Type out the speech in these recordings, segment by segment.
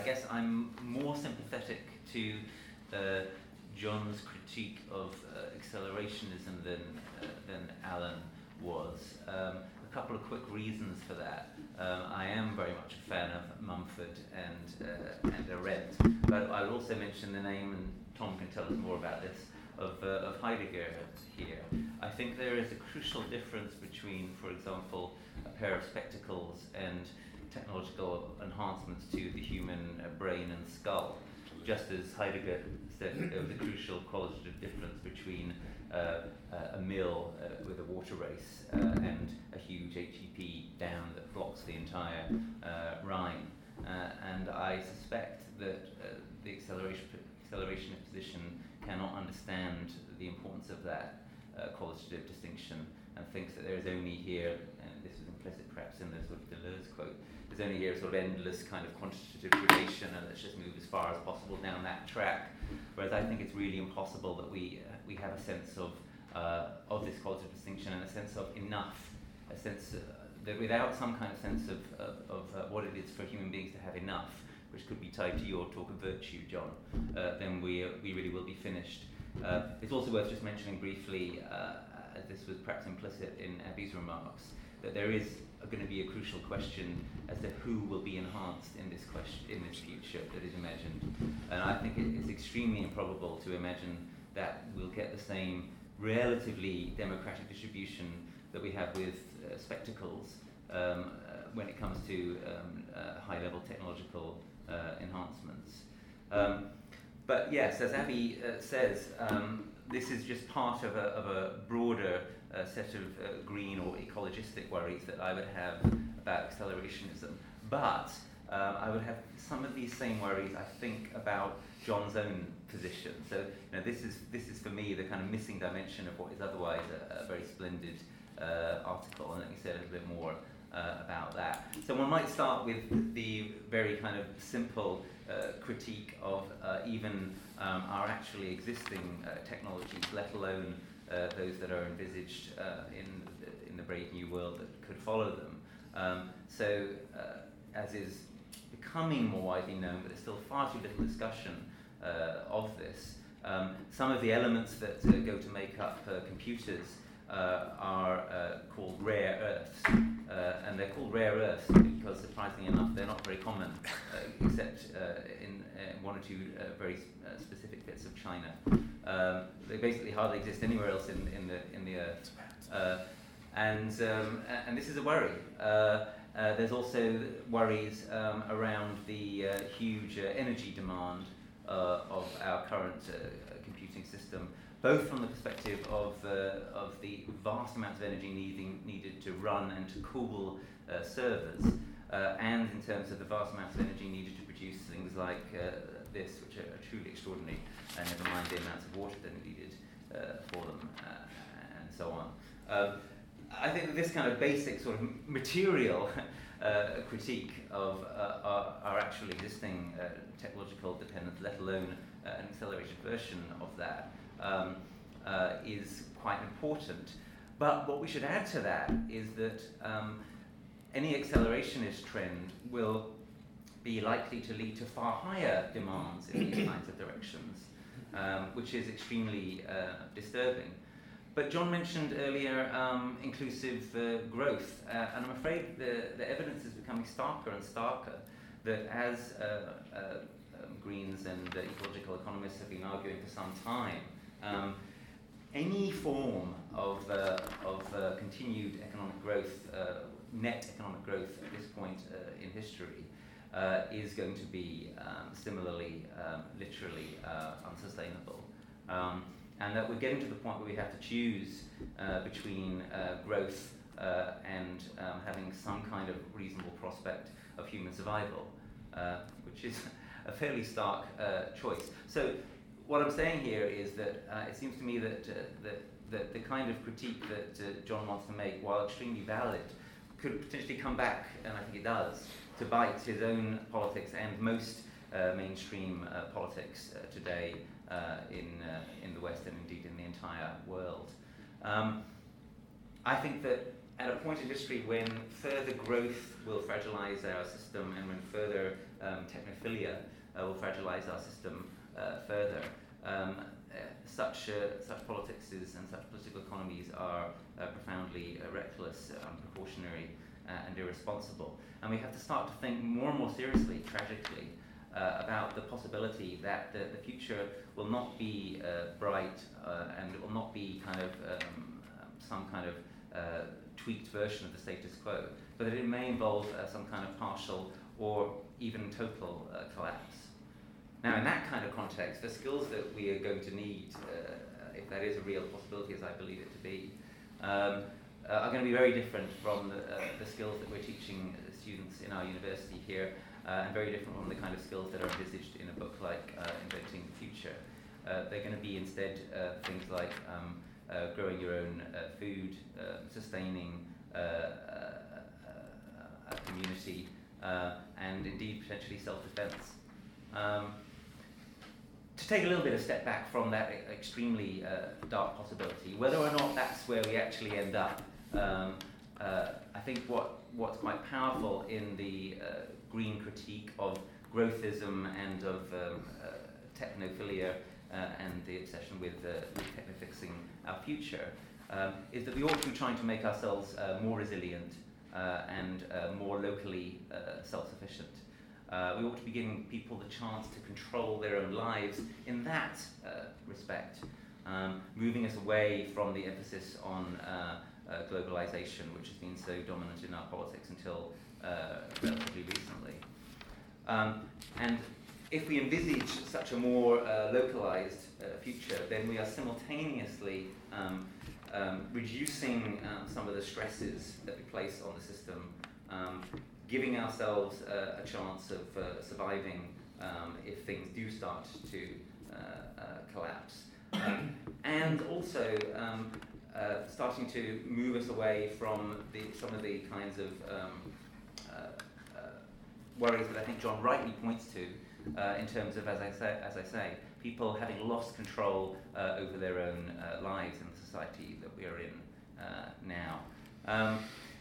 guess I'm more sympathetic to John's critique of accelerationism than Alan was. A couple of quick reasons for that. I am very much a fan of Mumford and Arendt, but I'll also mention the name, and Tom can tell us more about this, of Heidegger here. I think there is a crucial difference between, for example, a pair of spectacles and technological enhancements to the human brain and skull. Just as Heidegger said there was a crucial qualitative difference between a mill with a water race and a huge HEP dam that blocks the entire Rhine. And I suspect that the accelerationist position cannot understand the importance of that qualitative distinction, and thinks that there is only here, and this was implicit perhaps in the sort of Deleuze quote, there's only here a sort of endless kind of quantitative gradation, and let's just move as far as possible down that track. Whereas I think it's really impossible that we have a sense of this qualitative distinction and a sense of enough, a sense that without some kind of sense of what it is for human beings to have enough, which could be tied to your talk of virtue, John, then we really will be finished. It's also worth just mentioning briefly, as this was perhaps implicit in Abby's remarks, that there is going to be a crucial question as to who will be enhanced in this future that is imagined. And I think it's extremely improbable to imagine that we'll get the same relatively democratic distribution that we have with spectacles when it comes to high-level technological enhancements. But yes, as Abby says, this is just part of a broader set of green or ecologistic worries that I would have about accelerationism. But I would have some of these same worries, I think, about John's own position. So this is for me the kind of missing dimension of what is otherwise a very splendid article, and let me say a little bit more about that. So one might start with the very kind of simple critique of even our actually existing technologies, let alone those that are envisaged in the brave new world that could follow them. So as is becoming more widely known, but there's still far too little discussion of this, some of the elements that go to make up computers are called rare earths, and they're called rare earths because, surprisingly enough, they're not very common, except in one or two very specific bits of China. They basically hardly exist anywhere else in the earth, and this is a worry. There's also worries around the huge energy demand of our current computing system, both from the perspective of the vast amounts of energy needed to run and to cool servers, and in terms of the vast amounts of energy needed to produce things like this, which are truly extraordinary, and never mind the amounts of water that are needed for them, and so on. I think that this kind of basic sort of material critique of our actual existing technological dependence, let alone an accelerated version of that, is quite important. But what we should add to that is that any accelerationist trend will be likely to lead to far higher demands in these kinds of directions, which is extremely disturbing. But John mentioned earlier inclusive growth, and I'm afraid the evidence is becoming starker and starker that as Greens and ecological economists have been arguing for some time, any form of continued economic growth, net economic growth at this point in history, is going to be similarly, literally unsustainable. And that we're getting to the point where we have to choose between growth and having some kind of reasonable prospect of human survival, which is a fairly stark choice. So what I'm saying here is that it seems to me that the kind of critique that John wants to make, while extremely valid, could potentially come back, and I think it does, to bite his own politics and most mainstream politics today in the West and indeed in the entire world. I think that at a point in history when further growth will fragilize our system and when further technophilia will fragilize our system further. Such politics and such political economies are profoundly reckless, unprecautionary, and irresponsible. And we have to start to think more and more seriously, tragically, about the possibility that the future will not be bright and it will not be kind of some kind of tweaked version of the status quo, but that it may involve some kind of partial or even total collapse. Now, in that kind of context, the skills that we are going to need, if that is a real possibility, as I believe it to be, are going to be very different from the skills that we're teaching students in our university here, and very different from the kind of skills that are envisaged in a book like Inventing the Future. They're going to be instead things like growing your own food, sustaining a community, and indeed potentially self-defense. To take a little bit of step back from that extremely dark possibility, whether or not that's where we actually end up, I think what's quite powerful in the green critique of growthism and of technophilia and the obsession with techno-fixing our future is that we ought to be trying to make ourselves more resilient and more locally self-sufficient. We ought to be giving people the chance to control their own lives in that respect, moving us away from the emphasis on globalization, which has been so dominant in our politics until relatively recently. And if we envisage such a more localized future, then we are simultaneously reducing some of the stresses that we place on the system, giving ourselves a chance of surviving if things do start to collapse, and also starting to move us away from some of the kinds of worries that I think John rightly points to in terms of, as I say, people having lost control over their own lives in the society that we are in now.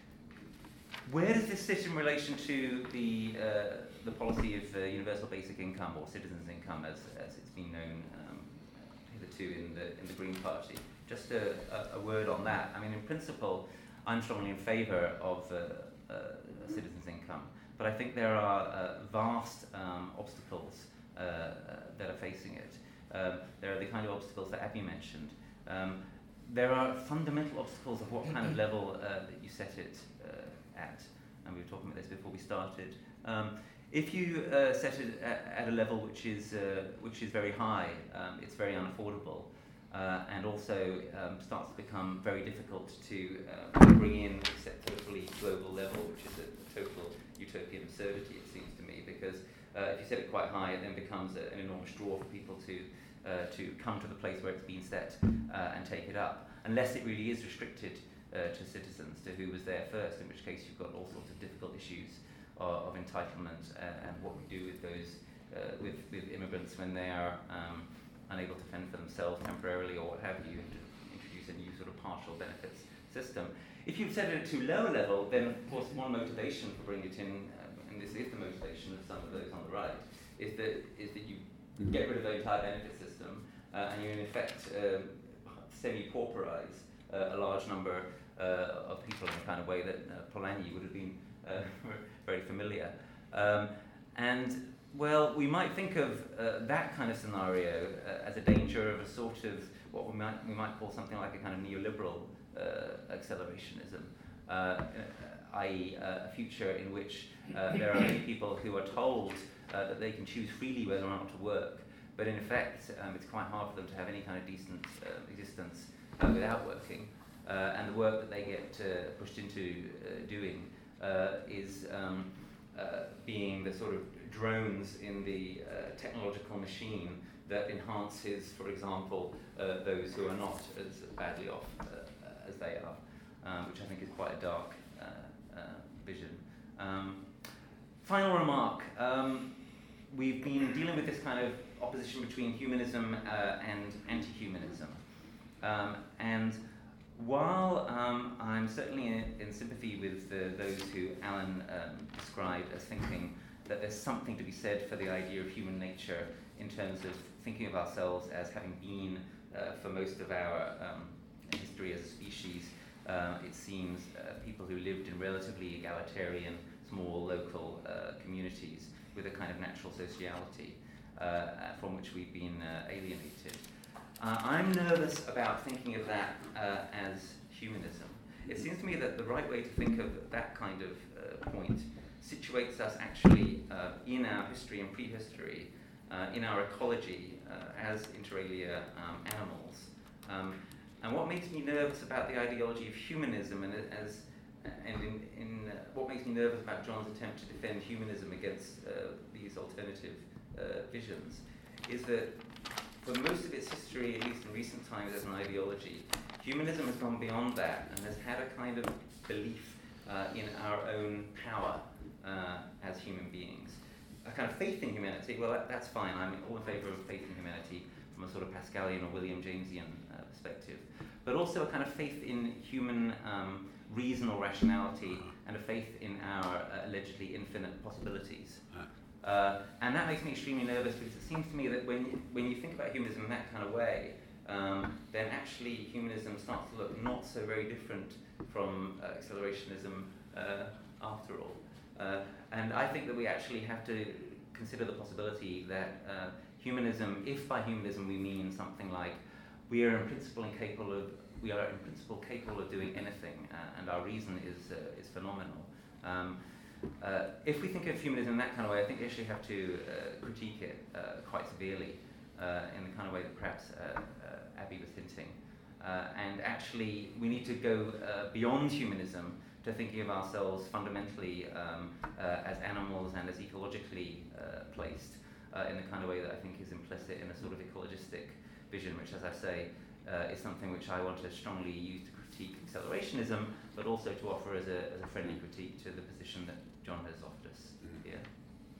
Where does this sit in relation to the policy of universal basic income, or citizens' income, as it's been known hitherto in the Green Party? Just a word on that. I mean, in principle, I'm strongly in favour of citizens' income, but I think there are vast obstacles that are facing it. There are the kind of obstacles that Abby mentioned. There are fundamental obstacles of what kind of level that you set it at, and we were talking about this before we started. If you set it at a level which is very high, it's very unaffordable, and also starts to become very difficult to bring in at a fully global level, which is a total utopian absurdity, it seems to me, because if you set it quite high, it then becomes an enormous draw for people to come to the place where it's been set and take it up, unless it really is restricted to citizens, to who was there first, in which case you've got all sorts of difficult issues of entitlement and what we do with those with immigrants when they are unable to fend for themselves temporarily or what have you, and to introduce a new sort of partial benefits system. If you've set it at a too low a level, then of course one motivation for bringing it in, and this is the motivation of some of those on the right, is that you get rid of the entire benefit system and you in effect semi-pauperize a large number of people in the kind of way that Polanyi would have been very familiar. And well, we might think of that kind of scenario as a danger of a sort of what we might call something like a kind of neoliberal accelerationism, i.e. a future in which there are many people who are told that they can choose freely whether or not to work, but in effect it's quite hard for them to have any kind of decent existence without working, and the work that they get pushed into doing is being the sort of drones in the technological machine that enhances, for example, those who are not as badly off as they are, which I think is quite a dark vision. Final remark. We've been dealing with this kind of opposition between humanism and anti-humanism. And while I'm certainly in sympathy with those who Alan described as thinking that there's something to be said for the idea of human nature in terms of thinking of ourselves as having been, for most of our history as a species, it seems, people who lived in relatively egalitarian, small local communities with a kind of natural sociality from which we've been alienated. I'm nervous about thinking of that as humanism. It seems to me that the right way to think of that kind of point situates us actually in our history and prehistory, in our ecology as inter alia animals. And what makes me nervous about the ideology of humanism what makes me nervous about John's attempt to defend humanism against these alternative visions is that for most of its history, at least in recent times as an ideology, humanism has gone beyond that and has had a kind of belief in our own power as human beings. A kind of faith in humanity, well, that's fine. I'm all in favour of faith in humanity from a sort of Pascalian or William Jamesian perspective. But also a kind of faith in human reason or rationality and a faith in our allegedly infinite possibilities. And that makes me extremely nervous because it seems to me that when you think about humanism in that kind of way, then actually humanism starts to look not so very different from accelerationism after all. And I think that we actually have to consider the possibility that humanism, if by humanism we mean something like we are in principle capable of doing anything, and our reason is phenomenal. If we think of humanism in that kind of way, I think we actually have to critique it quite severely in the kind of way that perhaps Abby was hinting. And actually, we need to go beyond humanism to thinking of ourselves fundamentally as animals and as ecologically placed in the kind of way that I think is implicit in a sort of ecologistic vision, which, as I say, is something which I want to strongly use to critique accelerationism, but also to offer as a friendly critique to the position that John has offered us here.